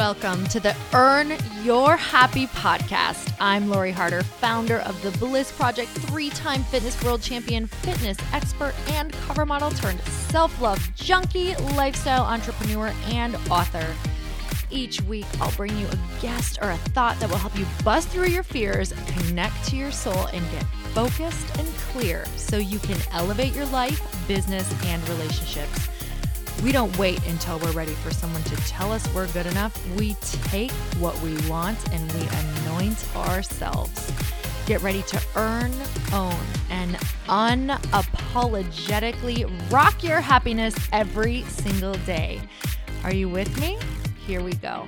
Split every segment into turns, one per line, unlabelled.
Welcome to the Earn Your Happy podcast. I'm Lori Harder, founder of The Bliss Project, 3-time fitness world champion, fitness expert, and cover model turned self-love junkie, lifestyle entrepreneur, and author. Each week, I'll bring you a guest or a thought that will help you bust through your fears, connect to your soul, and get focused and clear so you can elevate your life, business, and relationships. We don't wait until we're ready for someone to tell us we're good enough. We take what we want and we anoint ourselves. Get ready to earn, own, and unapologetically rock your happiness every single day. Are you with me? Here we go.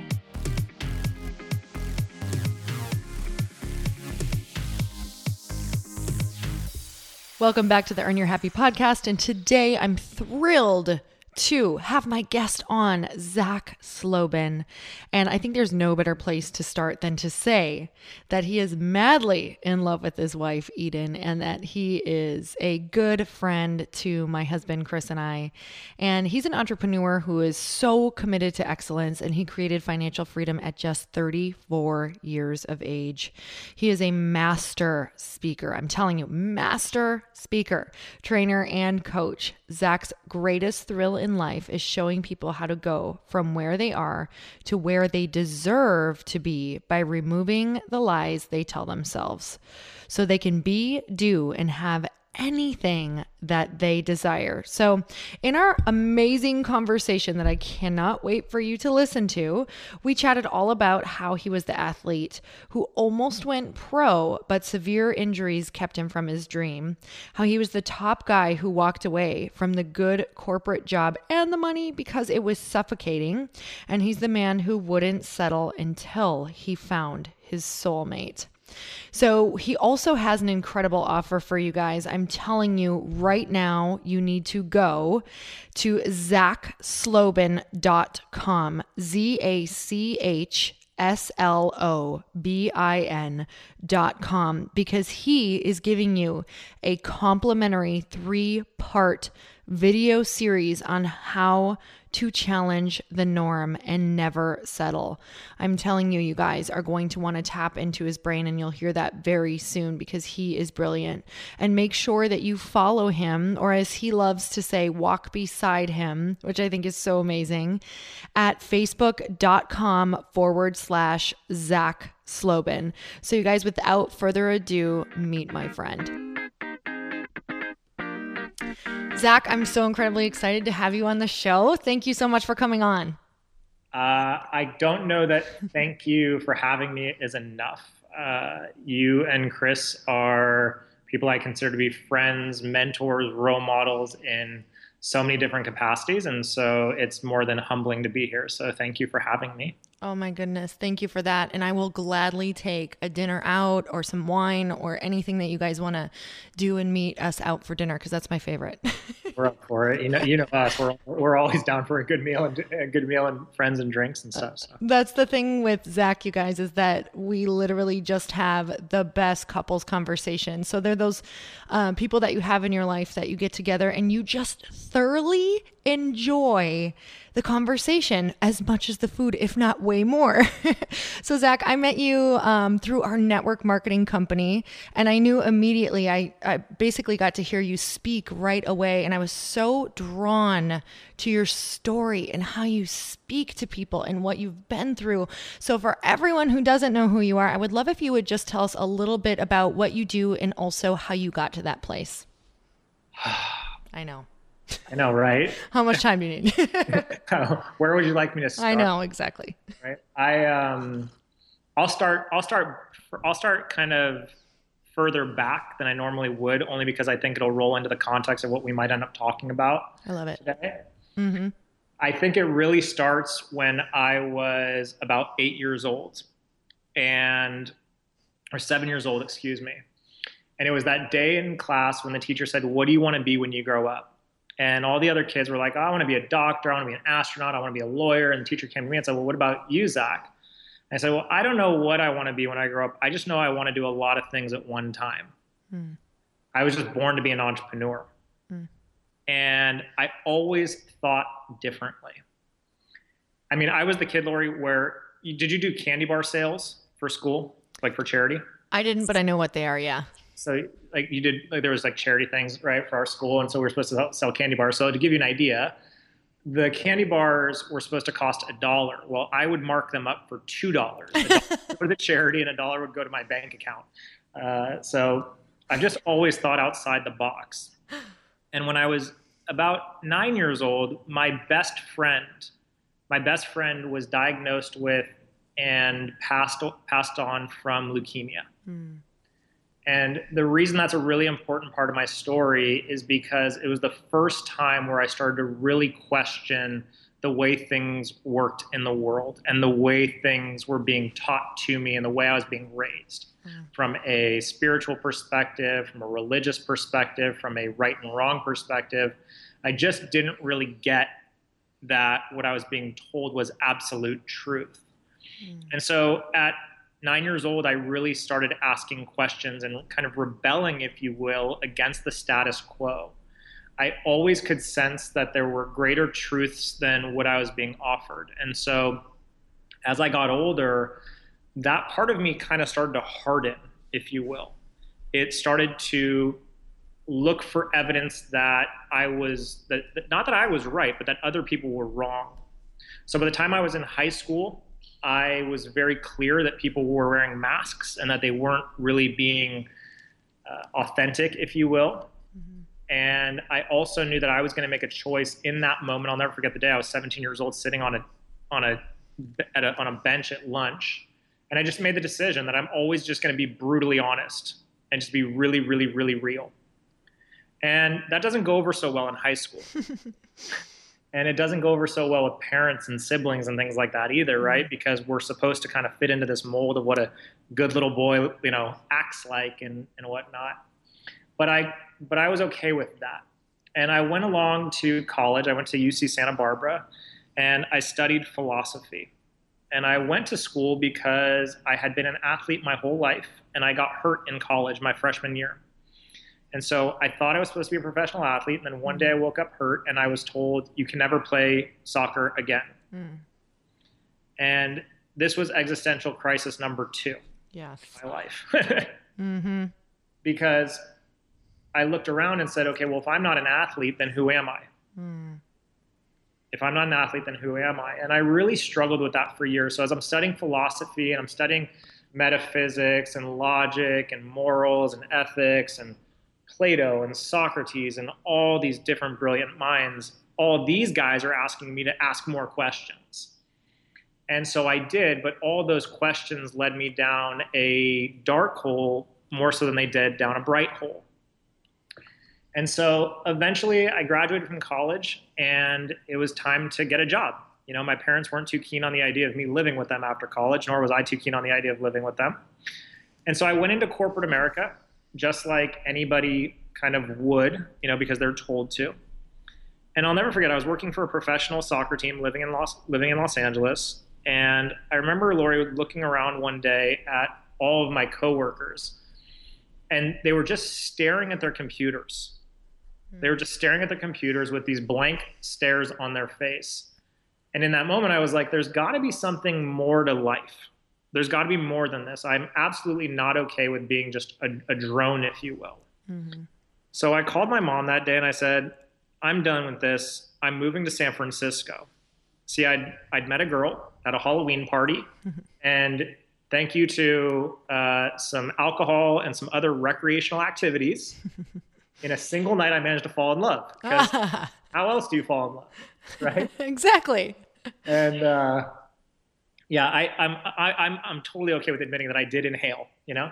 Welcome back to the Earn Your Happy podcast. And today I'm thrilled to have my guest on, Zach Slobin. And I think there's no better place to start than to say that he is madly in love with his wife, Eden, and that he is a good friend to my husband, Chris, and I. And he's an entrepreneur who is so committed to excellence, and he created financial freedom at just 34 years of age. He is a master speaker. I'm telling you, master speaker, trainer, and coach. Zach's greatest thrill in life is showing people how to go from where they are to where they deserve to be by removing the lies they tell themselves so they can be, do, and have anything that they desire. So in our amazing conversation that I cannot wait for you to listen to, we chatted all about how he was the athlete who almost went pro, but severe injuries kept him from his dream. How he was the top guy who walked away from the good corporate job and the money because it was suffocating. And he's the man who wouldn't settle until he found his soulmate. So he also has an incredible offer for you guys. I'm telling you right now, you need to go to zachslobin.com, ZACHSLOBIN.com, because he is giving you a complimentary 3-part video series on how to challenge the norm and never settle. I'm telling you, you guys are going to want to tap into his brain, and you'll hear that very soon because he is brilliant. And make sure that you follow him, or as he loves to say, walk beside him, which I think is so amazing, at facebook.com/Zach Slobin. So you guys, without further ado, meet my friend. Zach, I'm so incredibly excited to have you on the show. Thank you so much for coming on.
I don't know that thank you for having me is enough. You and Chris are people I consider to be friends, mentors, role models in so many different capacities. And so it's more than humbling to be here. So thank you for having me.
Oh my goodness. Thank you for that. And I will gladly take a dinner out or some wine or anything that you guys want to do and meet us out for dinner, because that's my favorite.
We're up for it. You know us. We're always down for a good meal and friends and drinks and stuff. So.
That's the thing with Zach, you guys, is that we literally just have the best couples conversation. So they're those people that you have in your life that you get together and you just thoroughly enjoy the conversation as much as the food, if not way more. So Zach, I met you through our network marketing company, and I knew immediately, I basically got to hear you speak right away. And I was so drawn to your story and how you speak to people and what you've been through. So for everyone who doesn't know who you are, I would love if you would just tell us a little bit about what you do and also how you got to that place. I know, right? How much time do you need?
Where would you like me to start?
I know, exactly.
Right. I'll start kind of further back than I normally would, only because I think it'll roll into the context of what we might end up talking about.
I love it.
Today.
Mm-hmm.
I think it really starts when I was about 8 years old or 7 years old, excuse me. And it was that day in class when the teacher said, "What do you want to be when you grow up?" And all the other kids were like, "Oh, I want to be a doctor. I want to be an astronaut. I want to be a lawyer." And the teacher came to me and said, "Well, what about you, Zach?" And I said, "Well, I don't know what I want to be when I grow up. I just know I want to do a lot of things at one time." I was just born to be an entrepreneur. And I always thought differently. I mean, I was the kid, Lori, where did you do candy bar sales for school, like for charity?
I didn't, but I know what they are. Yeah.
So like you did, like there was like charity things, right, for our school. And so we were supposed to sell candy bars. So to give you an idea, the candy bars were supposed to cost $1. Well, I would mark them up for $2. $1 for the charity and $1 would go to my bank account. So I've just always thought outside the box. And when I was about 9 years old, my best friend was diagnosed with and passed on from leukemia. Mm. And the reason that's a really important part of my story is because it was the first time where I started to really question the way things worked in the world and the way things were being taught to me and the way I was being raised. From a spiritual perspective, from a religious perspective, from a right and wrong perspective. I just didn't really get that what I was being told was absolute truth. And so at 9 years old, I really started asking questions and kind of rebelling, if you will, against the status quo. I always could sense that there were greater truths than what I was being offered. And so as I got older, that part of me kind of started to harden, if you will. It started to look for evidence that not that I was right, but that other people were wrong. So by the time I was in high school, I was very clear that people were wearing masks and that they weren't really being authentic, if you will. Mm-hmm. And I also knew that I was going to make a choice in that moment. I'll never forget the day I was 17 years old, sitting on a bench at lunch. And I just made the decision that I'm always just going to be brutally honest and just be really, really, really real. And that doesn't go over so well in high school. And it doesn't go over so well with parents and siblings and things like that either, right? Because we're supposed to kind of fit into this mold of what a good little boy, acts like and whatnot. But I was okay with that. And I went along to college. I went to UC Santa Barbara and I studied philosophy. And I went to school because I had been an athlete my whole life and I got hurt in college my freshman year. And so I thought I was supposed to be a professional athlete. And then one day I woke up hurt and I was told, you can never play soccer again. Mm. And this was existential crisis number 2 in my life. Mm-hmm. Because I looked around and said, okay, well, if I'm not an athlete, then who am I? Mm. If I'm not an athlete, then who am I? And I really struggled with that for years. So as I'm studying philosophy and I'm studying metaphysics and logic and morals and ethics and Plato and Socrates and all these different brilliant minds, all these guys are asking me to ask more questions. And so I did, but all those questions led me down a dark hole more so than they did down a bright hole. And so eventually I graduated from college and it was time to get a job. My parents weren't too keen on the idea of me living with them after college, nor was I too keen on the idea of living with them. And so I went into corporate America, just like anybody kind of would, because they're told to. And I'll never forget, I was working for a professional soccer team living in Los Angeles. And I remember Lori looking around one day at all of my coworkers, and they were just staring at their computers. They were just staring at their computers with these blank stares on their face. And in that moment, I was like, there's got to be something more to life. There's got to be more than this. I'm absolutely not okay with being just a drone, if you will. Mm-hmm. So I called my mom that day and I said, I'm done with this. I'm moving to San Francisco. See, I'd met a girl at a Halloween party, and thank you to some alcohol and some other recreational activities, in a single night I managed to fall in love. Because how else do you fall in love, right?
Exactly.
And yeah, I'm totally okay with admitting that I did inhale.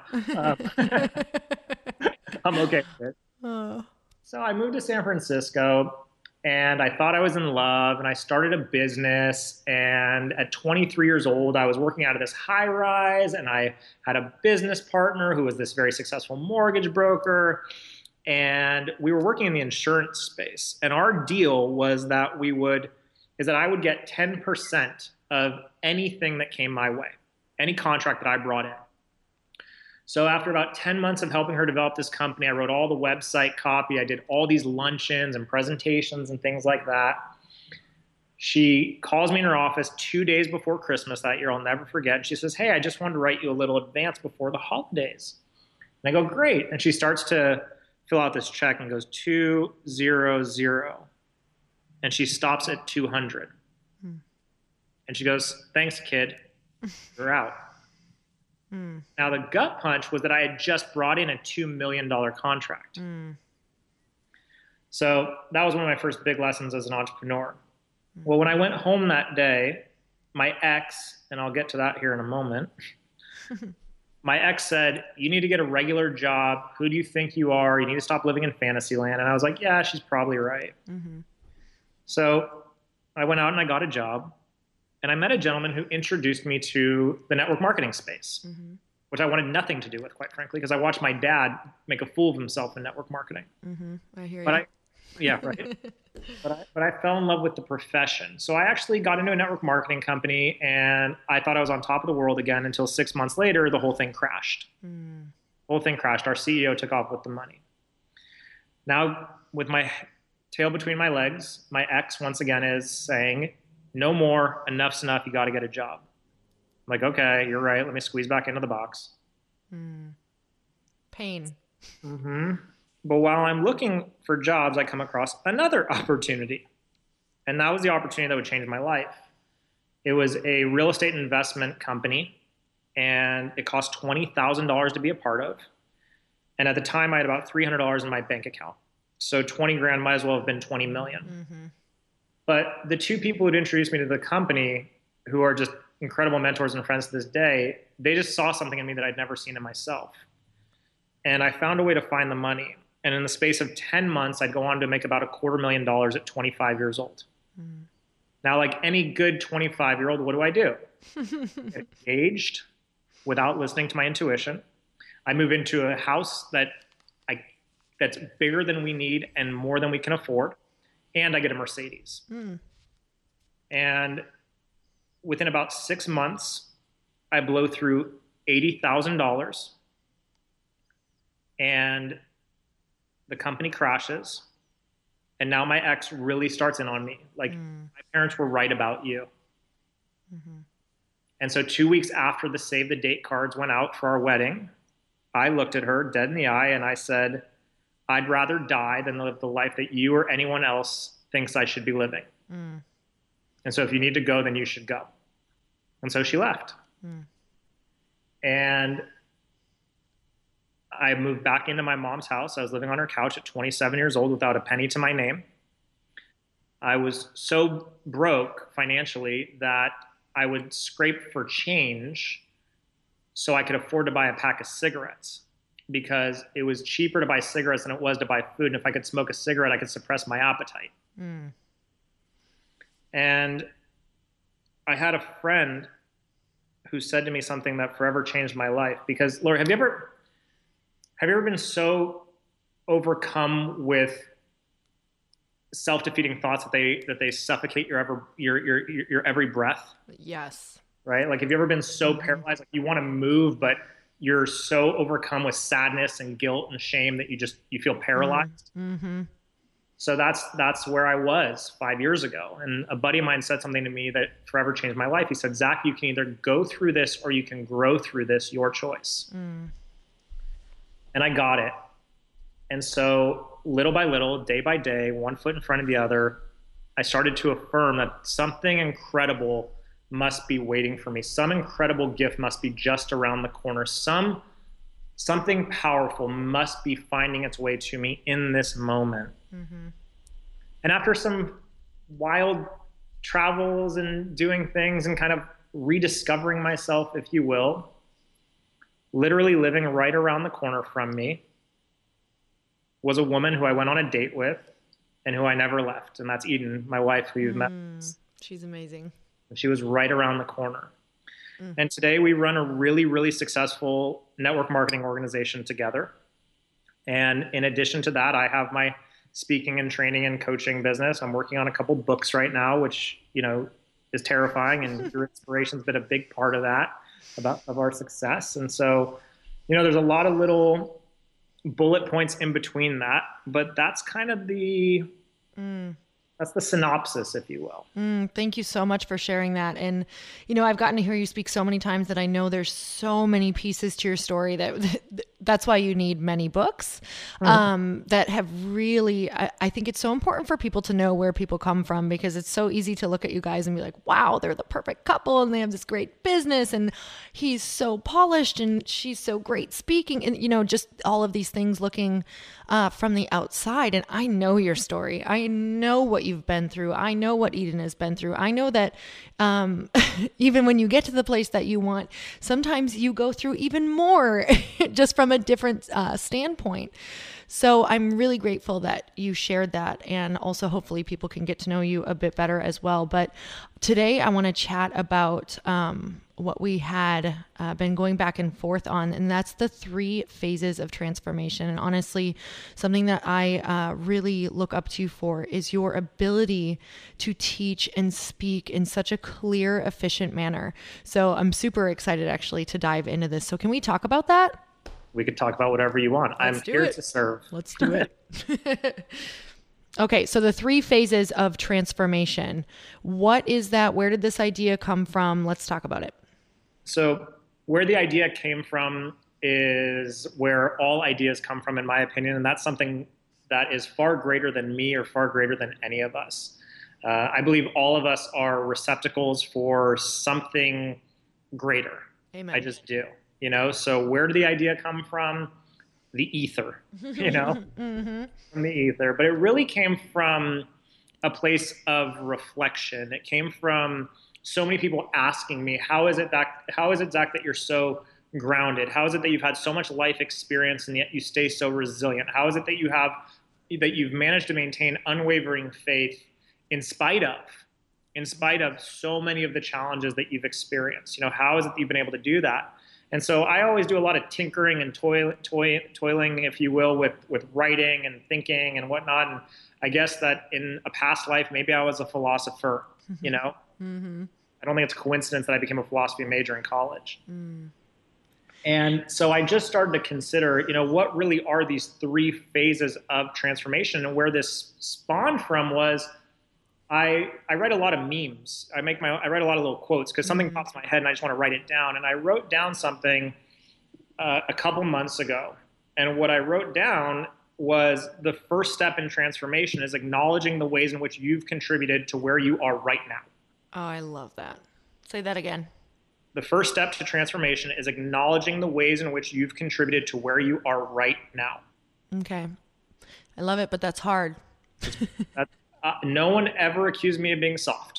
I'm okay with it. So I moved to San Francisco. And I thought I was in love, and I started a business. And at 23 years old, I was working out of this high rise, and I had a business partner who was this very successful mortgage broker. And we were working in the insurance space. And our deal was that I would get 10% of anything that came my way, any contract that I brought in. So after about 10 months of helping her develop this company, I wrote all the website copy. I did all these luncheons and presentations and things like that. She calls me in her office 2 days before Christmas that year. I'll never forget. She says, "Hey, I just wanted to write you a little advance before the holidays." And I go, "Great." And she starts to fill out this check and goes 200. And she stops at 200. And she goes, "Thanks, kid. You're out." Now, the gut punch was that I had just brought in a $2 million contract. So that was one of my first big lessons as an entrepreneur. Well, when I went home that day, my ex, and I'll get to that here in a moment, my ex said, "You need to get a regular job. Who do you think you are? You need to stop living in fantasy land." And I was like, "Yeah, she's probably right." So I went out and I got a job. And I met a gentleman who introduced me to the network marketing space, which I wanted nothing to do with, quite frankly, because I watched my dad make a fool of himself in network marketing.
I hear
But
you.
yeah, right. But I fell in love with the profession. So I actually got into a network marketing company, and I thought I was on top of the world again until 6 months later, the whole thing crashed. The whole thing crashed. Our CEO took off with the money. Now, with my tail between my legs, my ex once again is saying, "No more, enough's enough, you got to get a job." I'm like, "Okay, you're right. Let me squeeze back into the box."
Pain.
But while I'm looking for jobs, I come across another opportunity. And that was the opportunity that would change my life. It was a real estate investment company, and it cost $20,000 to be a part of. And at the time, I had about $300 in my bank account. So 20 grand might as well have been 20 million. But the two people who'd introduced me to the company, who are just incredible mentors and friends to this day, they just saw something in me that I'd never seen in myself. And I found a way to find the money. And in the space of 10 months, I'd go on to make about $250,000 at 25 years old. Now, like any good 25-year-old, what do? Get engaged without listening to my intuition. I move into a house that's bigger than we need and more than we can afford. And I get a Mercedes. And within about 6 months, I blow through $80,000, and the company crashes. And now my ex really starts in on me. Like, my parents were right about you. And so 2 weeks after the save the date cards went out for our wedding, I looked at her dead in the eye and I said, "I'd rather die than live the life that you or anyone else thinks I should be living. And so if you need to go, then you should go." And so she left. And I moved back into my mom's house. I was living on her couch at 27 years old without a penny to my name. I was so broke financially that I would scrape for change so I could afford to buy a pack of cigarettes, because it was cheaper to buy cigarettes than it was to buy food. And if I could smoke a cigarette, I could suppress my appetite. And I had a friend who said to me something that forever changed my life. Because, Laura, have you ever been so overcome with self-defeating thoughts that they suffocate your every breath?
Yes.
Right? Like, have you ever been so paralyzed, like you want to move, but you're so overcome with sadness and guilt and shame that you feel paralyzed? So that's where I was 5 years ago. And a buddy of mine said something to me that forever changed my life. He said, "Zach, you can either go through this or you can grow through this, your choice." And I got it. And so little by little, day by day, one foot in front of the other, I started to affirm that something incredible must be waiting for me. Some incredible gift must be just around the corner. Something powerful must be finding its way to me in this moment. And after some wild travels and doing things and kind of rediscovering myself, if you will, literally living right around the corner from me was a woman who I went on a date with and who I never left. And that's Eden, my wife, who you've met.
She's amazing.
And she was right around the corner. And today we run a really, really successful network marketing organization together. And in addition to that, I have my speaking and training and coaching business. I'm working on a couple books right now, which, is terrifying. And your inspiration's been a big part of that, of our success. And so, there's a lot of little bullet points in between that, but that's kind of the That's the synopsis, if you will.
Thank you so much for sharing that. And, I've gotten to hear you speak so many times that I know there's so many pieces to your story that's why you need many books that have really, I think it's so important for people to know where people come from, because it's so easy to look at you guys and be like, wow, they're the perfect couple and they have this great business and he's so polished and she's so great speaking and, just all of these things looking from the outside. And I know your story. I know what you've been through. I know what Eden has been through. I know that even when you get to the place that you want, sometimes you go through even more just from a different standpoint. So I'm really grateful that you shared that. And also hopefully people can get to know you a bit better as well. But today I want to chat about what we had been going back and forth on, and that's the 3 phases of transformation. And honestly, something that I really look up to you for is your ability to teach and speak in such a clear, efficient manner. So I'm super excited actually to dive into this. So can we talk about that?
We could talk about whatever you want. I'm here to serve.
Let's do it. Okay, so the 3 phases of transformation. What is that? Where did this idea come from? Let's talk about it.
So where the idea came from is where all ideas come from, in my opinion, and that's something that is far greater than me or far greater than any of us. I believe all of us are receptacles for something greater.
Amen.
I just do. So where did the idea come from? The ether,
Mm-hmm.
From the ether. But it really came from a place of reflection. It came from so many people asking me, how is it, Zach, that you're so grounded? How is it that you've had so much life experience and yet you stay so resilient? How is it that you've managed to maintain unwavering faith in spite of so many of the challenges that you've experienced? How is it that you've been able to do that? And so I always do a lot of tinkering and toiling, if you will, with writing and thinking and whatnot. And I guess that in a past life, maybe I was a philosopher,
Mm-hmm.
I don't think it's a coincidence that I became a philosophy major in college. And so I just started to consider, what really are these 3 phases of transformation? And where this spawned from was I write a lot of memes. I write a lot of little quotes because something pops in my head and I just want to write it down. And I wrote down something a couple months ago. And what I wrote down was the first step in transformation is acknowledging the ways in which you've contributed to where you are right now.
Oh, I love that. Say that again.
The first step to transformation is acknowledging the ways in which you've contributed to where you are right now.
Okay. I love it, but that's hard.
No one ever accused me of being soft.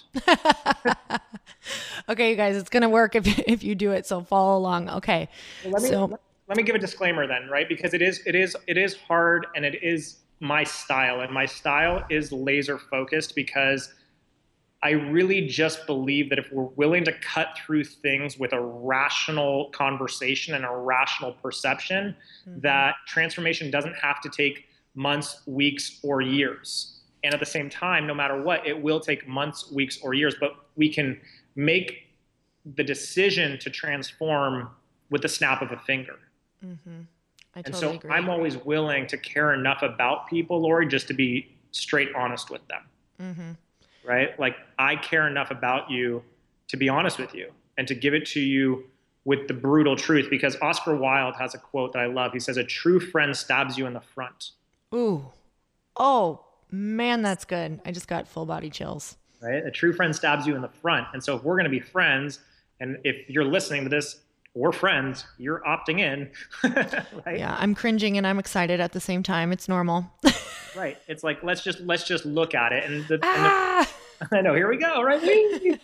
Okay, you guys, it's going to work if you do it. So follow along. Okay.
Let me give a disclaimer then, right? Because it is hard and it is my style, and my style is laser focused because I really just believe that if we're willing to cut through things with a rational conversation and a rational perception, that transformation doesn't have to take months, weeks, or years. And at the same time, no matter what, it will take months, weeks, or years, but we can make the decision to transform with the snap of a finger.
Mm-hmm. I
and
totally
so
agree.
I'm always willing to care enough about people, Lori, just to be straight honest with them.
Mm-hmm.
Right? Like, I care enough about you to be honest with you and to give it to you with the brutal truth, because Oscar Wilde has a quote that I love. He says, "A true friend stabs you in the front."
Ooh. Oh, man, that's good. I just got full body chills.
Right? A true friend stabs you in the front. And so if we're going to be friends, and if you're listening to this, we're friends, you're opting in. Right?
Yeah, I'm cringing and I'm excited at the same time. It's normal.
Right. It's like, let's just look at it. And
Ah!
I know, here we go, right?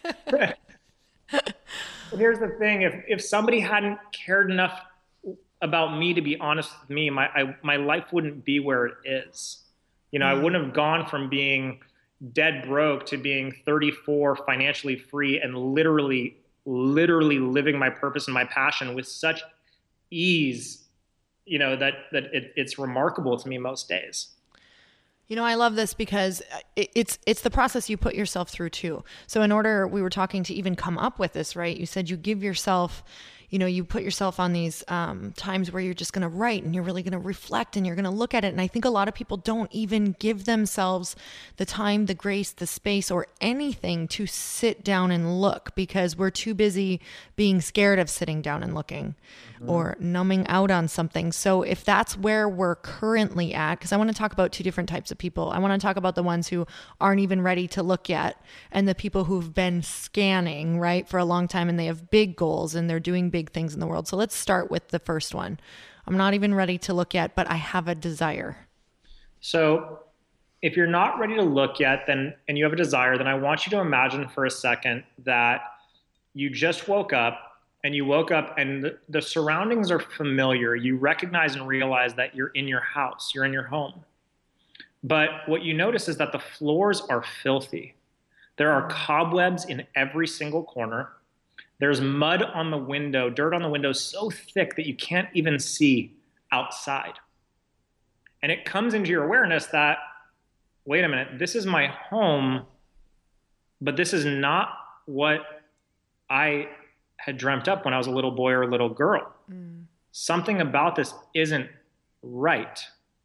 Here's the thing. If somebody hadn't cared enough about me to be honest with me, my life wouldn't be where it is. I wouldn't have gone from being dead broke to being 34, financially free, and literally living my purpose and my passion with such ease, that it's remarkable to me most days.
I love this because it's the process you put yourself through too. So we were talking to even come up with this, right? You said you give yourself, you put yourself on these times where you're just going to write and you're really going to reflect and you're going to look at it. And I think a lot of people don't even give themselves the time, the grace, the space, or anything to sit down and look, because we're too busy being scared of sitting down and looking or numbing out on something. So if that's where we're currently at, because I want to talk about two different types of people. I want to talk about the ones who aren't even ready to look yet, and the people who've been scanning, right, for a long time, and they have big goals and they're doing big things in the world. So let's start with the first one. I'm not even ready to look yet, but I have a desire.
So if you're not ready to look yet, and you have a desire, then I want you to imagine for a second that you just woke up, and you woke up and the surroundings are familiar. You recognize and realize that you're in your house, you're in your home. But what you notice is that the floors are filthy. There are cobwebs in every single corner. There's mud on the window, dirt on the window so thick that you can't even see outside. And it comes into your awareness that, wait a minute, this is my home, but this is not what I had dreamt up when I was a little boy or a little girl. Something about this isn't right.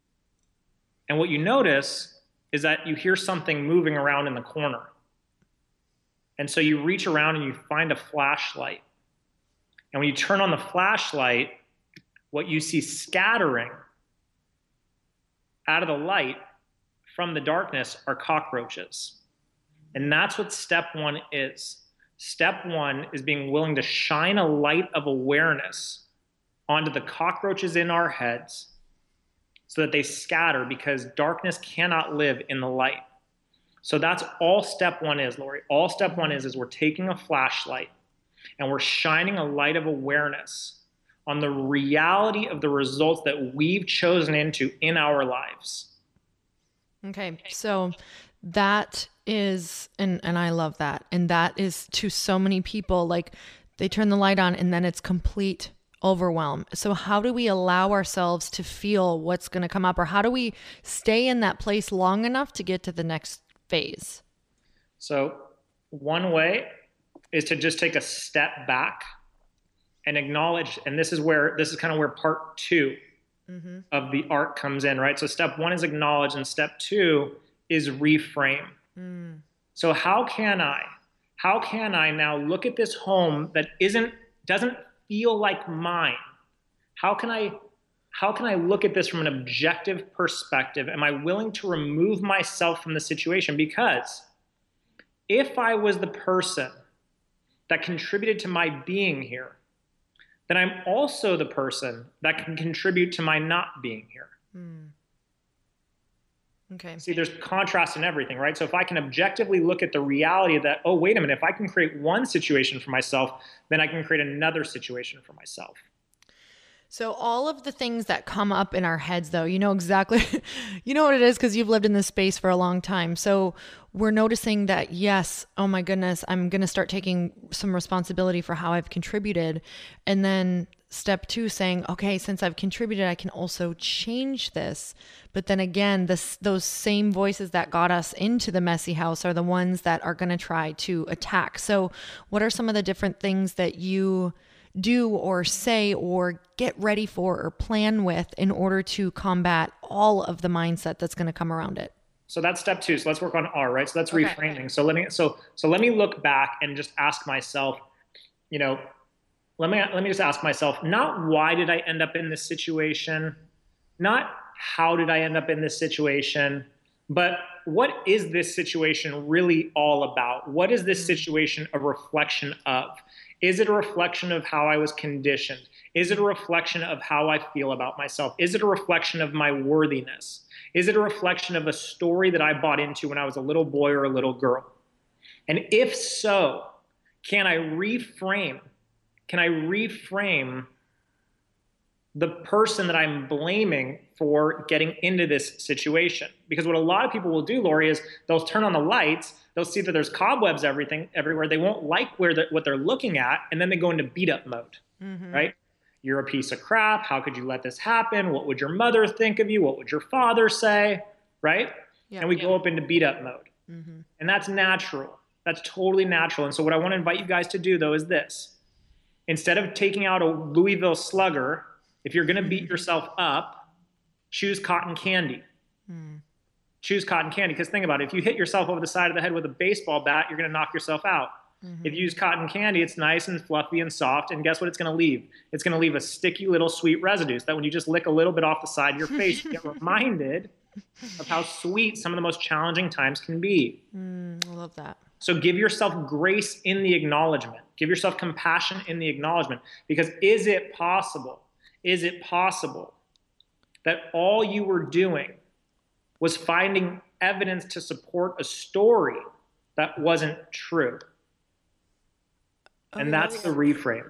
And what you notice is that you hear something moving around in the corner. And so you reach around and you find a flashlight. And when you turn on the flashlight, what you see scattering out of the light from the darkness are cockroaches. And that's what step one is. Step one is being willing to shine a light of awareness onto the cockroaches in our heads so that they scatter, because darkness cannot live in the light. So that's all step one is, Lori. All step one is we're taking a flashlight and we're shining a light of awareness on the reality of the results that we've chosen into in our lives.
Okay, so that is, and I love that. And that is to so many people, like they turn the light on and then it's complete overwhelm. So how do we allow ourselves to feel what's going to come up, or how do we stay in that place long enough to get to the next phase?
So one way is to just take a step back and acknowledge, and this is kind of where part two of the art comes in, right? So step one is acknowledge, and step two is reframe. So how can I now look at this home that doesn't feel like mine? How can I look at this from an objective perspective? Am I willing to remove myself from the situation? Because if I was the person that contributed to my being here, then I'm also the person that can contribute to my not being here.
Okay.
See, there's contrast in everything, right? So if I can objectively look at the reality that, oh, wait a minute, if I can create one situation for myself, then I can create another situation for myself.
So all of the things that come up in our heads, though, you know exactly, you know what it is because you've lived in this space for a long time. So we're noticing that, yes, oh my goodness, I'm going to start taking some responsibility for how I've contributed. And then step two, saying, okay, since I've contributed, I can also change this. But then again, those same voices that got us into the messy house are the ones that are going to try to attack. So what are some of the different things that you do or say or get ready for or plan with in order to combat all of the mindset that's going to come around it?
So that's step two. So let's work on R, right? So that's reframing. So let me look back and just ask myself, let me just ask myself, not why did I end up in this situation, not how did I end up in this situation, but what is this situation really all about? What is this situation a reflection of? Is it a reflection of how I was conditioned? Is it a reflection of how I feel about myself? Is it a reflection of my worthiness? Is it a reflection of a story that I bought into when I was a little boy or a little girl? And if so, can I reframe the person that I'm blaming for getting into this situation? Because what a lot of people will do, Lori, is they'll turn on the lights, they'll see that there's cobwebs everywhere, they won't like what they're looking at, and then they go into beat up mode, right? You're a piece of crap, how could you let this happen? What would your mother think of you? What would your father say, right? Yeah, and we go up into beat up mode. And that's natural, that's totally natural. And so what I wanna invite you guys to do though is this. Instead of taking out a Louisville Slugger, if you're going to beat yourself up, choose cotton candy. Choose cotton candy. Because think about it. If you hit yourself over the side of the head with a baseball bat, you're going to knock yourself out. If you use cotton candy, it's nice and fluffy and soft. And guess what it's going to leave? It's going to leave a sticky little sweet residue so that when you just lick a little bit off the side of your face, you get reminded of how sweet some of the most challenging times can be.
I love that.
So give yourself grace in the acknowledgement. Give yourself compassion in the acknowledgement. Because is it possible that all you were doing was finding evidence to support a story that wasn't true? And that's the reframe.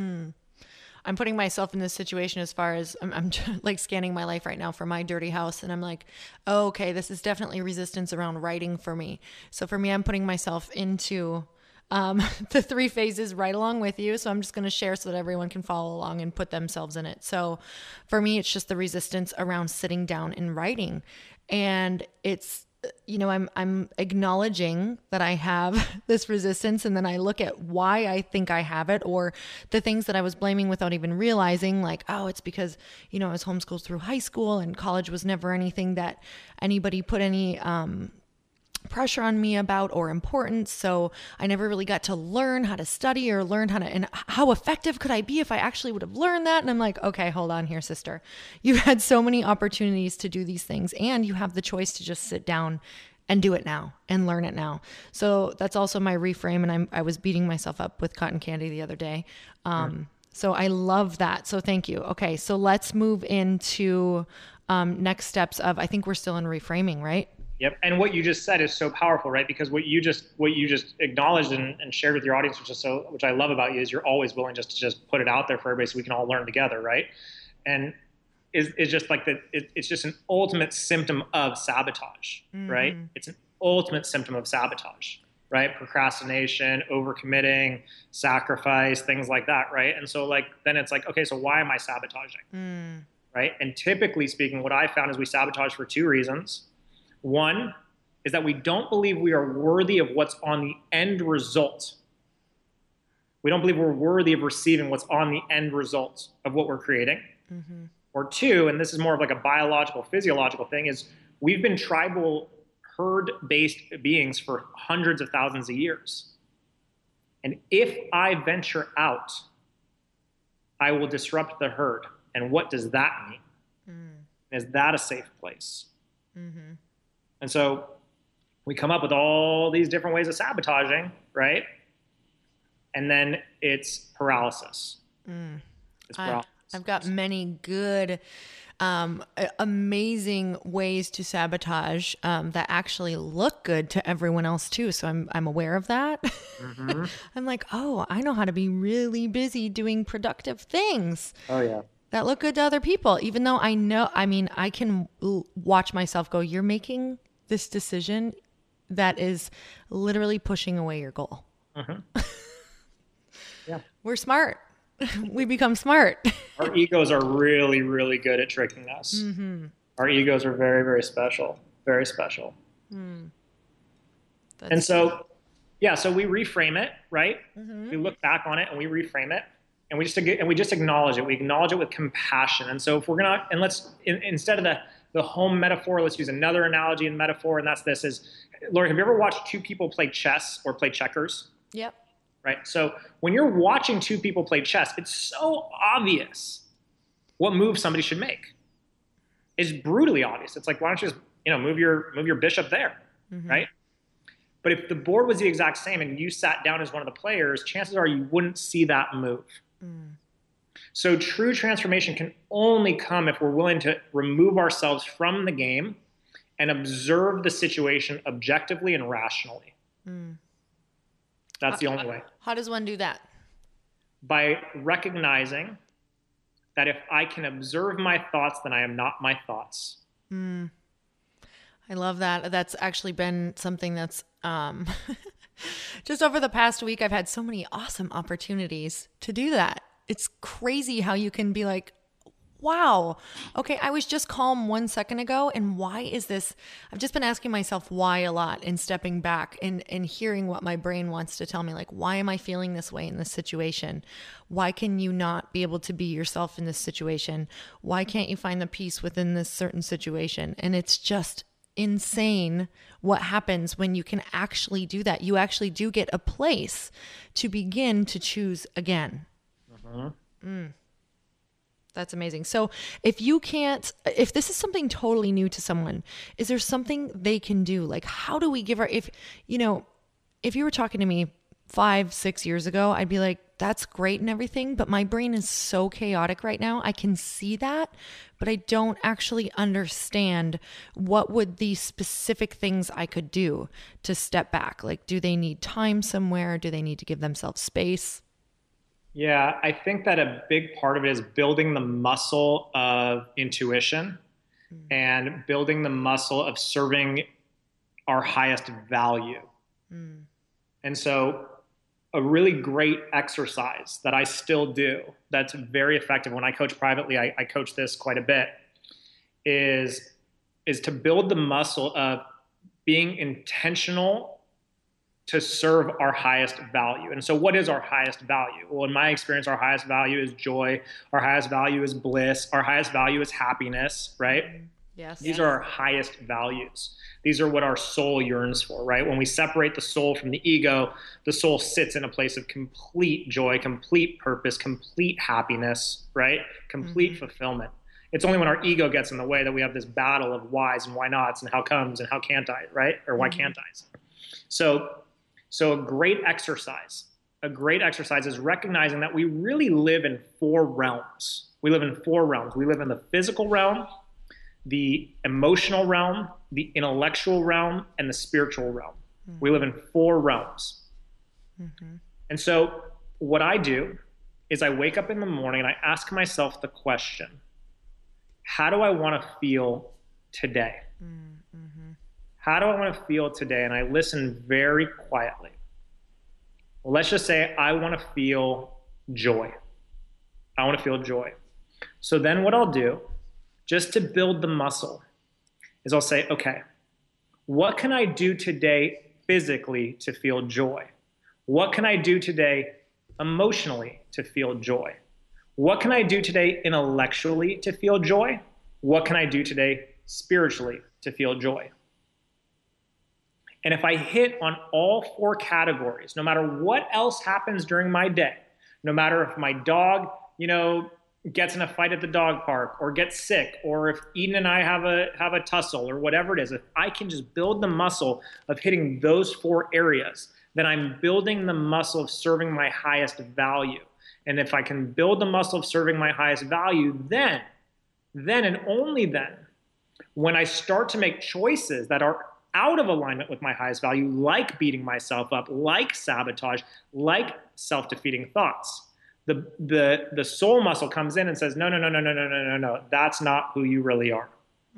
I'm putting myself in this situation as far as I'm like scanning my life right now for my dirty house. And I'm like, oh, okay, this is definitely resistance around writing for me. So for me, I'm putting myself into the 3 phases right along with you. So I'm just going to share so that everyone can follow along and put themselves in it. So for me, it's just the resistance around sitting down and writing. And it's, I'm acknowledging that I have this resistance, and then I look at why I think I have it, or the things that I was blaming without even realizing, like, oh, it's because, I was homeschooled through high school, and college was never anything that anybody put any pressure on me about or importance. So I never really got to learn how to study or learn and how effective could I be if I actually would have learned that? And I'm like, okay, hold on here, sister. You've had so many opportunities to do these things, and you have the choice to just sit down and do it now and learn it now. So that's also my reframe. And I was beating myself up with cotton candy the other day. So I love that. So thank you. Okay. So let's move into next steps I think we're still in reframing, right?
Yep. And what you just said is so powerful, right? Because what you just acknowledged and shared with your audience, which I love about you, is you're always willing just to put it out there for everybody so we can all learn together, right? And it's just like it's just an ultimate symptom of sabotage, right? It's an ultimate symptom of sabotage, right? Procrastination, overcommitting, sacrifice, things like that, right? And so then it's like, okay, so why am I sabotaging? Right? And typically speaking, what I found is we sabotage for 2 reasons. One is that we don't believe we are worthy of what's on the end result. We don't believe we're worthy of receiving what's on the end result of what we're creating. Or 2, and this is more of like a biological, physiological thing, is we've been tribal, herd-based beings for hundreds of thousands of years. And if I venture out, I will disrupt the herd. And what does that mean? Is that a safe place? And so we come up with all these different ways of sabotaging, right? And then it's paralysis. It's paralysis.
I've got many good, amazing ways to sabotage that actually look good to everyone else too. So I'm aware of that. I'm like, oh, I know how to be really busy doing productive things.
Oh yeah.
That look good to other people, even though I can watch myself go, you're making this decision that is literally pushing away your goal.
Yeah.
We're smart. We become smart.
Our egos are really, really good at tricking us. Our egos are very, very special, very special. And so, so we reframe it, right? We look back on it and we reframe it. And we just acknowledge it. We acknowledge it with compassion. And so if we're gonna, and instead of the home metaphor, let's use another analogy and metaphor, and that's this: is, Lori, have you ever watched 2 people play chess or play checkers?
Yep.
Right. So when you're watching 2 people play chess, it's so obvious what move somebody should make. It's brutally obvious. It's like, why don't you just move your bishop there, right? But if the board was the exact same and you sat down as one of the players, chances are you wouldn't see that move. So true transformation can only come if we're willing to remove ourselves from the game and observe the situation objectively and rationally. That's the only way.
How does one do that?
By recognizing that if I can observe my thoughts, then I am not my thoughts.
I love that. That's actually been something that's just over the past week, I've had so many awesome opportunities to do that. It's crazy how you can be like, wow, okay, I was just calm 1 second ago. And why is this? I've just been asking myself why a lot and stepping back and hearing what my brain wants to tell me. Like, why am I feeling this way in this situation? Why can you not be able to be yourself in this situation? Why can't you find the peace within this certain situation? And it's just insane what happens when you can actually do that. You actually do get a place to begin to choose again. That's amazing. So if this is something totally new to someone, is there something they can do? Like, how do we if you were talking to me 5-6 years ago, I'd be like, that's great and everything, but my brain is so chaotic right now. I can see that, but I don't actually understand what would these specific things I could do to step back. Like, do they need time somewhere? Do they need to give themselves space?
Yeah, I think that a big part of it is building the muscle of intuition and building the muscle of serving our highest value. And so a really great exercise that I still do that's very effective when I coach privately, I coach this quite a bit, is to build the muscle of being intentional to serve our highest value. And so what is our highest value? Well, in my experience, our highest value is joy. Our highest value is bliss. Our highest value is happiness, right?
Yes.
These are our highest values. These are what our soul yearns for, right? When we separate the soul from the ego, the soul sits in a place of complete joy, complete purpose, complete happiness, right? Complete fulfillment. It's only when our ego gets in the way that we have this battle of whys and why nots and how comes and how can't I, right? Or why can't I? So a great exercise is recognizing that we really live in 4 realms. We live in 4 realms. We live in the physical realm, the emotional realm, the intellectual realm, and the spiritual realm. We live in 4 realms. And so what I do is I wake up in the morning and I ask myself the question, how do I want to feel today? How do I want to feel today? And I listen very quietly. Well, let's just say I want to feel joy. I want to feel joy. So then what I'll do, just to build the muscle, is I'll say, okay, what can I do today physically to feel joy? What can I do today emotionally to feel joy? What can I do today intellectually to feel joy? What can I do today spiritually to feel joy? And if I hit on all 4 categories, no matter what else happens during my day, no matter if my dog, gets in a fight at the dog park or gets sick, or if Eden and I have a tussle or whatever it is, if I can just build the muscle of hitting those 4 areas, then I'm building the muscle of serving my highest value. And if I can build the muscle of serving my highest value, then and only then, when I start to make choices that are out of alignment with my highest value, like beating myself up, like sabotage, like self-defeating thoughts, the soul muscle comes in and says, no, that's not who you really are.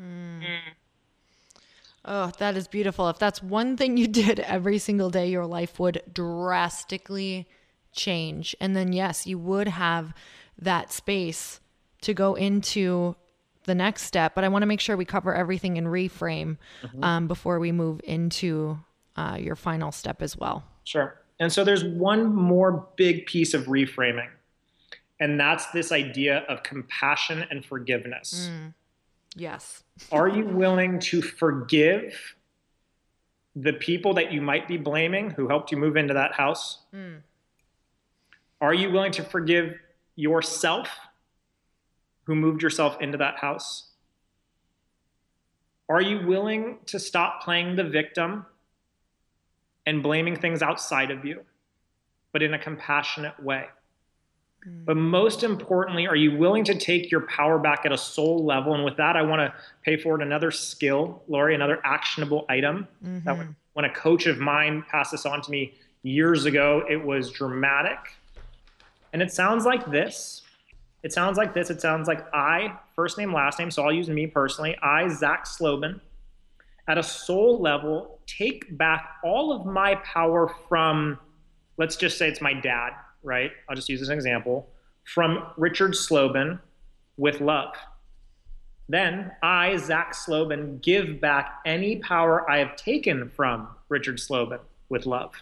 Oh, that is beautiful. If that's one thing you did every single day, your life would drastically change. And then, yes, you would have that space to go into the next step. But I want to make sure we cover everything in reframe before we move into your final step as well.
Sure. And so there's one more big piece of reframing, and that's this idea of compassion and forgiveness.
Yes.
Are you willing to forgive the people that you might be blaming who helped you move into that house? Are you willing to forgive yourself who moved yourself into that house? Are you willing to stop playing the victim and blaming things outside of you, but in a compassionate way? But most importantly, are you willing to take your power back at a soul level? And with that, I want to pay forward another skill, Lori, another actionable item that when a coach of mine passed this on to me years ago, it was dramatic. And it sounds like this. It sounds like I, first name, last name, so I'll use me personally, I, Zach Slobin, at a soul level, take back all of my power from, let's just say it's my dad, right? I'll just use this as an example. From Richard Slobin, with love. Then I, Zach Slobin, give back any power I have taken from Richard Slobin with love.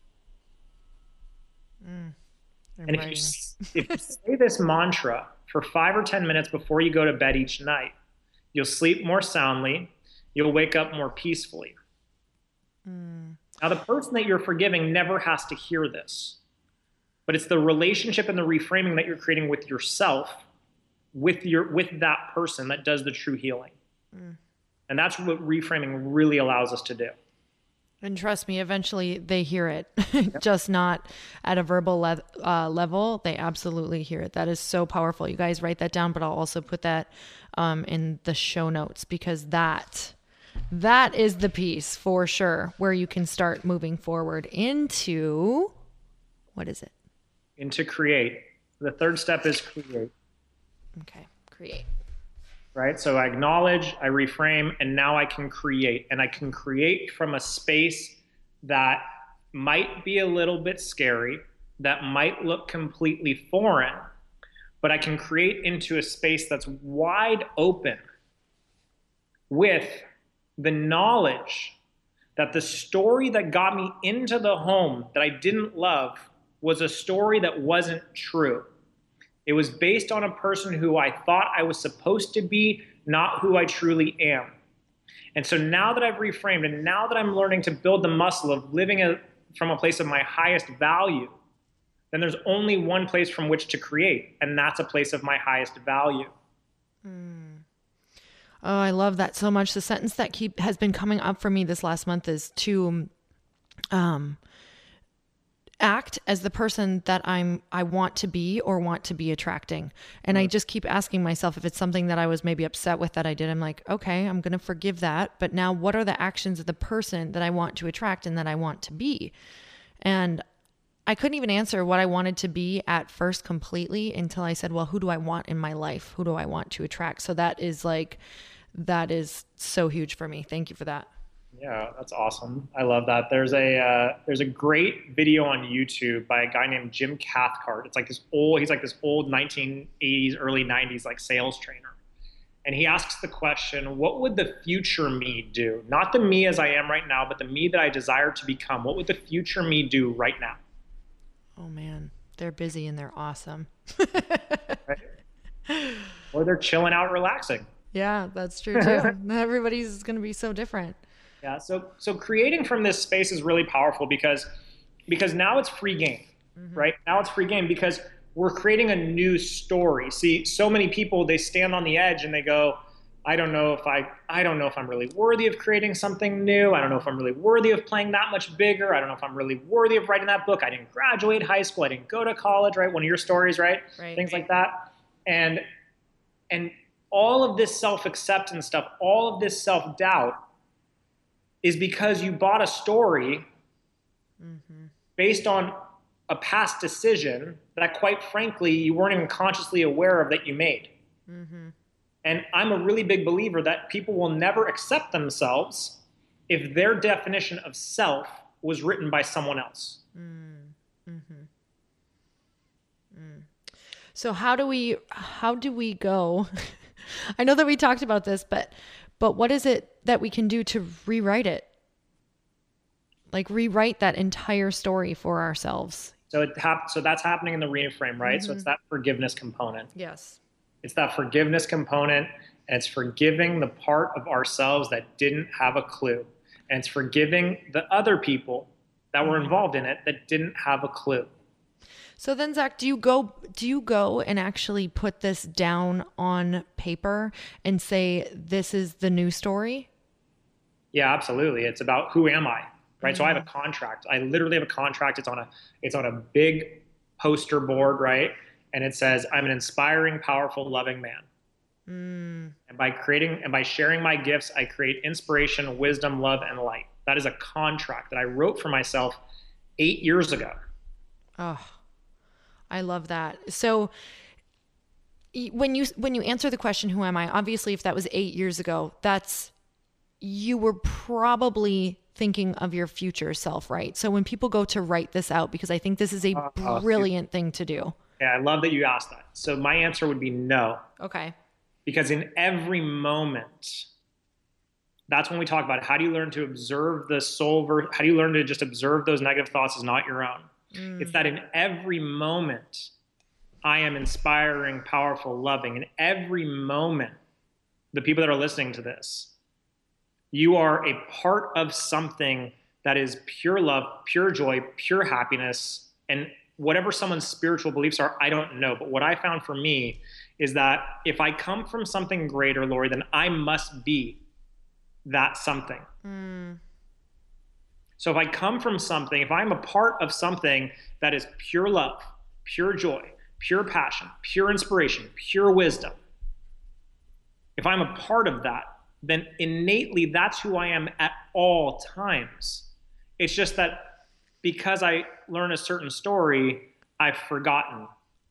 And if you say this mantra for 5 or 10 minutes before you go to bed each night, you'll sleep more soundly, you'll wake up more peacefully. Now, the person that you're forgiving never has to hear this, but it's the relationship and the reframing that you're creating with yourself, with that person, that does the true healing. And that's what reframing really allows us to do.
And trust me, eventually they hear it, just not at a verbal level. They absolutely hear it. That is so powerful. You guys write that down, but I'll also put that in the show notes, because that is the piece for sure where you can start moving forward into, what is it?
Into create. The third step is create.
Okay, create.
Right? So I acknowledge, I reframe, and now I can create. And I can create from a space that might be a little bit scary, that might look completely foreign, but I can create into a space that's wide open with the knowledge that the story that got me into the home that I didn't love was a story that wasn't true. It was based on a person who I thought I was supposed to be, not who I truly am. And so now that I've reframed, and now that I'm learning to build the muscle of living from a place of my highest value, then there's only one place from which to create, and that's a place of my highest value.
Oh, I love that so much. The sentence that has been coming up for me this last month is to act as the person that I want to be or want to be attracting. And I just keep asking myself, if it's something that I was maybe upset with that I did, I'm like, okay, I'm going to forgive that. But now what are the actions of the person that I want to attract and that I want to be? And I couldn't even answer what I wanted to be at first completely until I said, well, who do I want in my life? Who do I want to attract? So that is so huge for me. Thank you for that.
Yeah, that's awesome. I love that. There's a great video on YouTube by a guy named Jim Cathcart. It's like he's like this old 1980s, early 90s, like sales trainer. And he asks the question, what would the future me do? Not the me as I am right now, but the me that I desire to become. What would the future me do right now?
Oh man, they're busy and they're awesome.
Right? Or they're chilling out, relaxing.
Yeah, that's true too. Everybody's going to be so different.
Yeah, so creating from this space is really powerful because now it's free game, right? Now it's free game because we're creating a new story. See, so many people, they stand on the edge and they go, I don't know if I'm really worthy of creating something new. I don't know if I'm really worthy of playing that much bigger. I don't know if I'm really worthy of writing that book. I didn't graduate high school. I didn't go to college, right? One of your stories, right? Things like that. And all of this self-acceptance stuff, all of this self-doubt is because you bought a story based on a past decision that, quite frankly, you weren't even consciously aware of that you made. And I'm a really big believer that people will never accept themselves if their definition of self was written by someone else.
So how do we go? I know that we talked about this, but what is it that we can do to rewrite it? Like rewrite that entire story for ourselves.
So that's happening in the reframe, right? So it's that forgiveness component.
Yes.
It's that forgiveness component, and it's forgiving the part of ourselves that didn't have a clue. And it's forgiving the other people that were involved in it that didn't have a clue.
So then, Zach, do you go and actually put this down on paper and say, this is the new story?
Yeah, absolutely. It's about who am I, right? So I have a contract. I literally have a contract. It's on a big poster board, right? And it says, I'm an inspiring, powerful, loving man. And by sharing my gifts, I create inspiration, wisdom, love, and light. That is a contract that I wrote for myself 8 years ago.
Oh, I love that. So when you answer the question, who am I? Obviously, if that was 8 years ago, you were probably thinking of your future self, right? So when people go to write this out, because I think this is a brilliant thing to do.
Okay, I love that you asked that. So my answer would be no,
Okay.
because in every moment, that's when we talk about how do you learn to observe the soul, how do you learn to just observe those negative thoughts as not your own? It's that in every moment, I am inspiring, powerful, loving. In every moment, the people that are listening to this, you are a part of something that is pure love, pure joy, pure happiness, and whatever someone's spiritual beliefs are, I don't know. But what I found for me is that if I come from something greater, Lori, then I must be that something. So if I come from something, if I'm a part of something that is pure love, pure joy, pure passion, pure inspiration, pure wisdom, if I'm a part of that, then innately that's who I am at all times. It's just that because I learn a certain story, I've forgotten.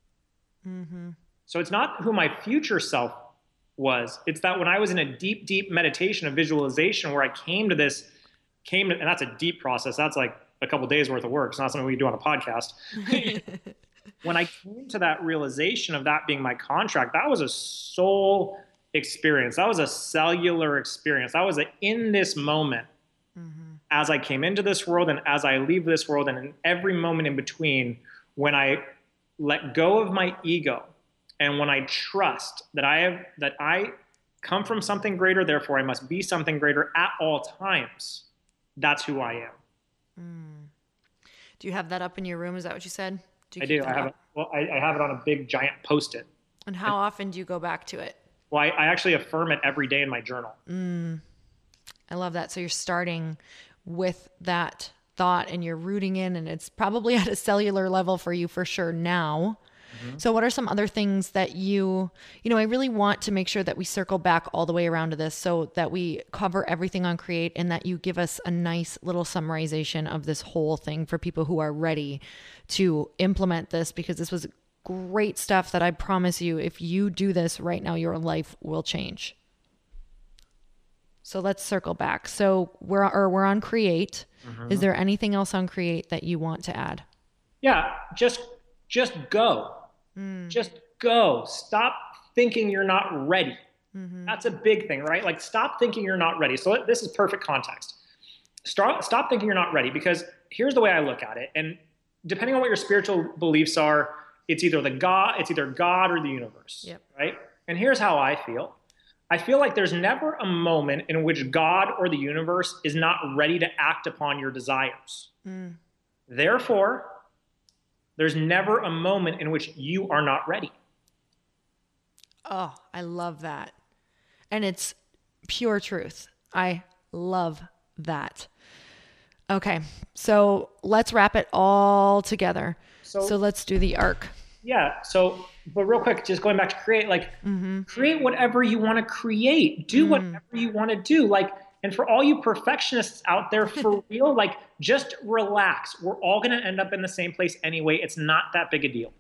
So it's not who my future self was. It's that when I was in a deep, deep meditation of visualization where I came to this, and that's a deep process. That's like a couple of days worth of work. It's not something we do on a podcast. When I came to that realization of that being my contract, that was a soul experience. That was a cellular experience. That was in this moment, as I came into this world and as I leave this world, and in every moment in between, when I let go of my ego and when I trust that I come from something greater, therefore I must be something greater at all times. That's who I am.
Do you have that up in your room? Is that what you said?
I do. I have it. Well, I have it on a big giant Post-it.
And how often do you go back to it?
Well, I actually affirm it every day in my journal.
I love that. So you're starting with that thought and you're rooting in, and it's probably at a cellular level for you for sure now. So what are some other things that I really want to make sure that we circle back all the way around to this so that we cover everything on Create, and that you give us a nice little summarization of this whole thing for people who are ready to implement this, because this was great stuff that I promise you, if you do this right now, your life will change. So let's circle back. So we're on Create. Is there anything else on Create that you want to add?
Yeah, just go. Just go. Stop thinking you're not ready. That's a big thing, right? Like, stop thinking you're not ready. So this is perfect context. Stop thinking you're not ready, because here's the way I look at it. And depending on what your spiritual beliefs are, it's either God or the universe, right? And here's how I feel. I feel like there's never a moment in which God or the universe is not ready to act upon your desires. Therefore, there's never a moment in which you are not ready.
Oh, I love that. And it's pure truth. I love that. Okay, so let's wrap it all together. So let's do the arc.
Yeah. So, but real quick, just going back to Create, like, create whatever you want to create. Do whatever you want to do. Like, and for all you perfectionists out there, for real, like, just relax. We're all going to end up in the same place anyway. It's not that big a deal.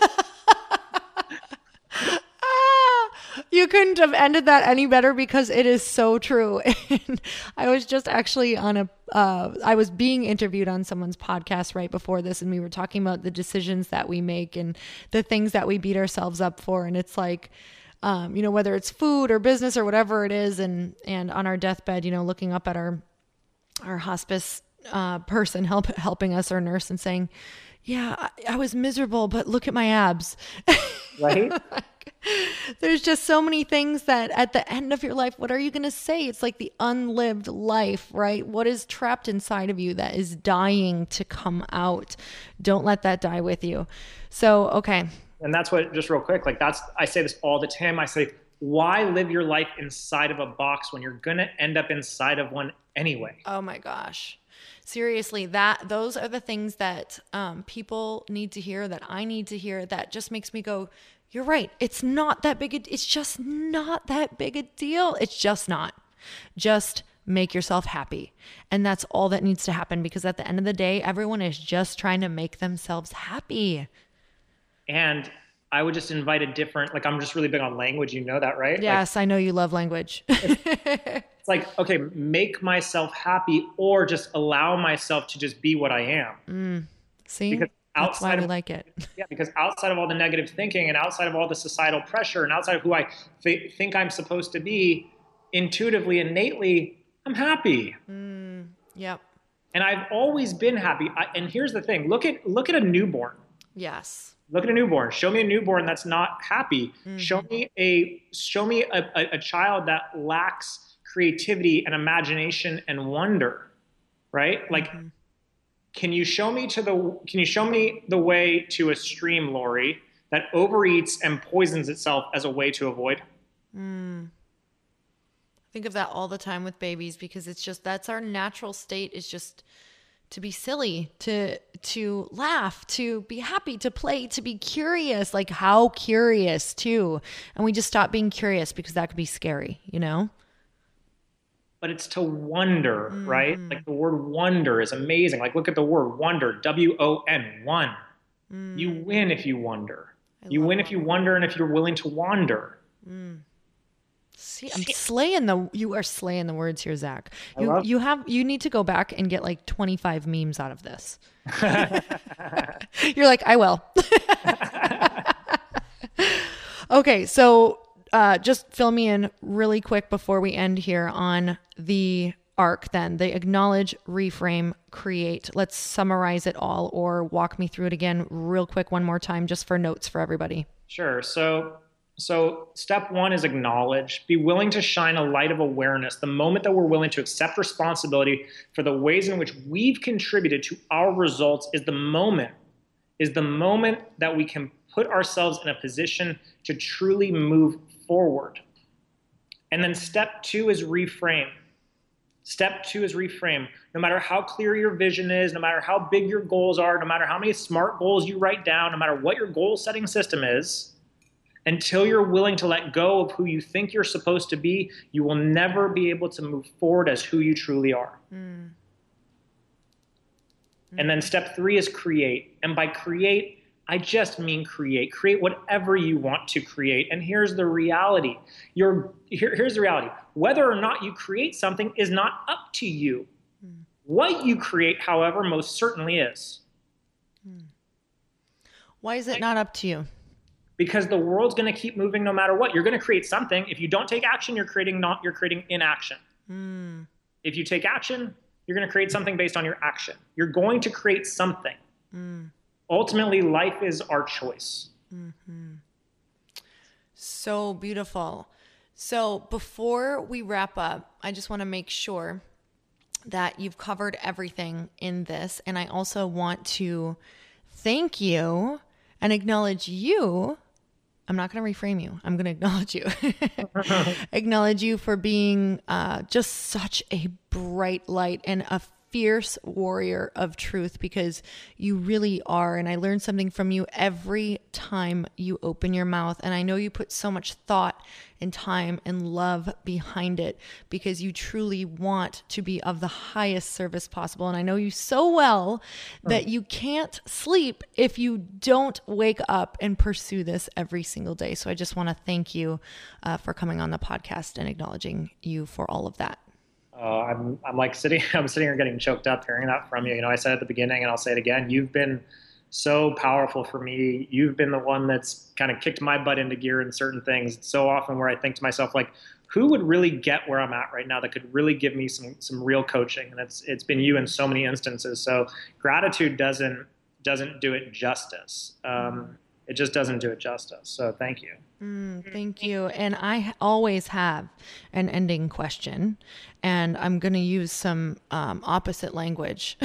You couldn't have ended that any better, because it is so true. And I was just actually I was being interviewed on someone's podcast right before this, and we were talking about the decisions that we make and the things that we beat ourselves up for. And it's like, whether it's food or business or whatever it is, and on our deathbed, looking up at our hospice person helping us, our nurse, and saying, yeah, I was miserable, but look at my abs.
Right?
There's just so many things that at the end of your life, what are you going to say? It's like the unlived life, right? What is trapped inside of you that is dying to come out? Don't let that die with you. So, okay.
And that's what, just real quick, like, I say this all the time. I say, why live your life inside of a box when you're going to end up inside of one anyway?
Oh my gosh. Seriously, those are the things that people need to hear, that I need to hear, that just makes me go, you're right. It's not that big. It's just not that big a deal. It's just not. Just make yourself happy. And that's all that needs to happen, because at the end of the day, everyone is just trying to make themselves happy.
And I would just invite a different, like, I'm just really big on language. You know that, right?
Yes, I know you love language.
It's like, okay, make myself happy, or just allow myself to just be what I am.
See?
Because
That's why
outside
we
of,
like it.
yeah, because outside of all the negative thinking and outside of all the societal pressure and outside of who I think I'm supposed to be, intuitively, innately, I'm happy.
Yep.
And I've always been happy. And here's the thing: look at a newborn.
Yes.
Look at a newborn. Show me a newborn that's not happy. Show me a child that lacks creativity and imagination and wonder, right? Like, can you show me the way to a stream, Lori, that overeats and poisons itself as a way to avoid?
Think of that all the time with babies, because it's just, that's our natural state, is just to be silly, to laugh, to be happy, to play, to be curious, like how curious too. And we just stop being curious because that could be scary, you know?
But it's to wonder, right? Like the word wonder is amazing. Like look at the word wonder, W-O-N, one. You win if you wonder. You win if you wonder and if you're willing to wander.
See, you are slaying the words here, Zach. You need to go back and get like 25 memes out of this. You're like, I will. Okay. So, just fill me in really quick before we end here on the arc then. The acknowledge, reframe, create. Let's summarize it all, or walk me through it again real quick one more time, just for notes for everybody.
Sure. So step one is acknowledge. Be willing to shine a light of awareness. The moment that we're willing to accept responsibility for the ways in which we've contributed to our results is the moment that we can put ourselves in a position to truly move forward. And then step two is reframe. No matter how clear your vision is, no matter how big your goals are, no matter how many SMART goals you write down, no matter what your goal setting system is, until you're willing to let go of who you think you're supposed to be, you will never be able to move forward as who you truly are. And then step three is create. And by create, I just mean create. Create whatever you want to create. And here's the reality. Here's the reality. Whether or not you create something is not up to you. What you create, however, most certainly is.
Why is it not up to you?
Because the world's going to keep moving no matter what. You're going to create something. If you don't take action, you're creating inaction. If you take action, you're going to create something based on your action. You're going to create something. Ultimately, life is our choice.
So beautiful. So before we wrap up, I just want to make sure that you've covered everything in this. And I also want to thank you and acknowledge you. I'm not going to reframe you. I'm going to acknowledge you. Acknowledge you for being just such a bright light and a fierce warrior of truth, because you really are. And I learn something from you every time you open your mouth. And I know you put so much thought and time and love behind it, because you truly want to be of the highest service possible. And I know you so well that you can't sleep if you don't wake up and pursue this every single day. So I just want to thank you for coming on the podcast and acknowledging you for all of that.
I'm sitting here getting choked up hearing that from you. You know, I said at the beginning, and I'll say it again, you've been so powerful for me. You've been the one that's kind of kicked my butt into gear in certain things so often, where I think to myself, like, who would really get where I'm at right now that could really give me some real coaching? And it's been you in so many instances. So gratitude doesn't do it justice. It just doesn't do it justice. So thank you.
Thank you. And I always have an ending question, and I'm going to use some opposite language.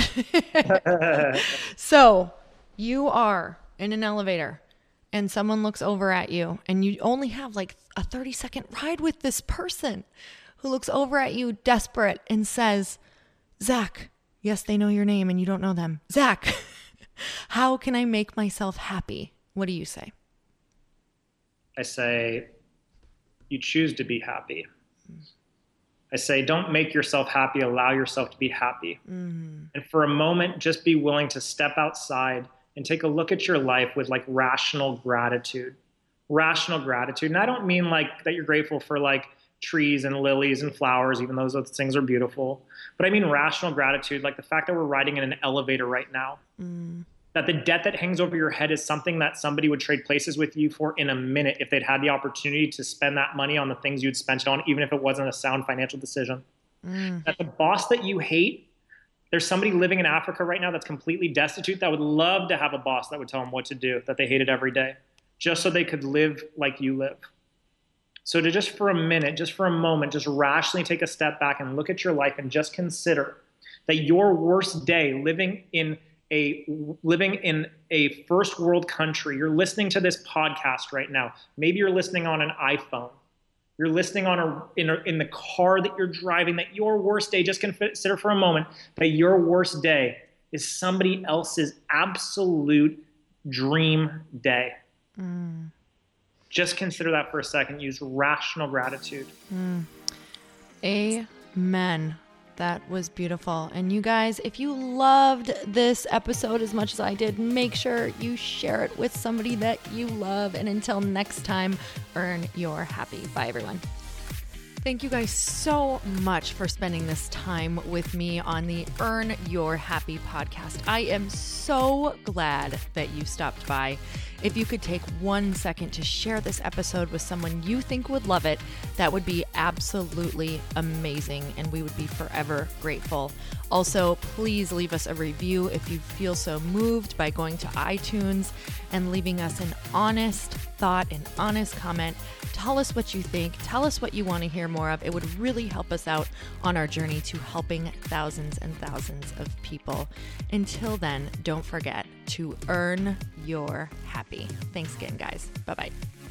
So you are in an elevator and someone looks over at you, and you only have like a 30-second ride with this person who looks over at you desperate and says, Zach, yes, they know your name and you don't know them. Zach, how can I make myself happy? What do you say?
I say, you choose to be happy. I say, don't make yourself happy, allow yourself to be happy. And for a moment, just be willing to step outside and take a look at your life with like rational gratitude. Rational gratitude. And I don't mean like that you're grateful for like trees and lilies and flowers, even though those things are beautiful. But I mean rational gratitude, like the fact that we're riding in an elevator right now. that the debt that hangs over your head is something that somebody would trade places with you for in a minute if they'd had the opportunity to spend that money on the things you'd spent it on, even if it wasn't a sound financial decision. That the boss that you hate, there's somebody living in Africa right now that's completely destitute that would love to have a boss that would tell them what to do, that they hated every day, just so they could live like you live. So to just for a minute, just for a moment, just rationally take a step back and look at your life and just consider that your worst day living in a first world country, you're listening to this podcast right now. Maybe you're listening on an iPhone. You're listening on in the car that you're driving, that your worst day, just consider for a moment that your worst day is somebody else's absolute dream day. Just consider that for a second. Use rational gratitude.
Amen. That was beautiful. And you guys, if you loved this episode as much as I did, make sure you share it with somebody that you love. And until next time, earn your happy. Bye, everyone. Thank you guys so much for spending this time with me on the Earn Your Happy podcast. I am so glad that you stopped by. If you could take 1 second to share this episode with someone you think would love it, that would be absolutely amazing, and we would be forever grateful. Also, please leave us a review if you feel so moved by going to iTunes and leaving us an honest thought, an honest comment. Tell us what you think. Tell us what you want to hear more of. It would really help us out on our journey to helping thousands and thousands of people. Until then, don't forget to earn your happy. Thanks again, guys. Bye-bye.